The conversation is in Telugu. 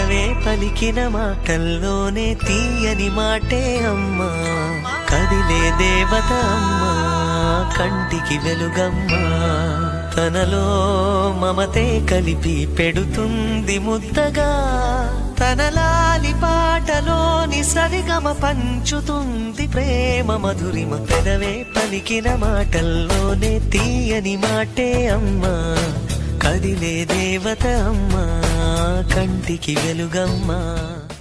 పెదవే పలికిన మాటల్లోనే తీయని మాటే అమ్మా, కదిలే దేవత అమ్మా, కంటికి వెలుగమ్మా. తనలో మమతే కలిపి పెడుతుంది ముద్దగా, తన లాలి పాటలోని సరిగమ పంచుతుంది ప్రేమ మధురిమ. పెదవే పలికిన మాటల్లోనే తీయని మాటే అమ్మా, కదిలే దేవత అమ్మా, కంటికి వెలుగమ్మా.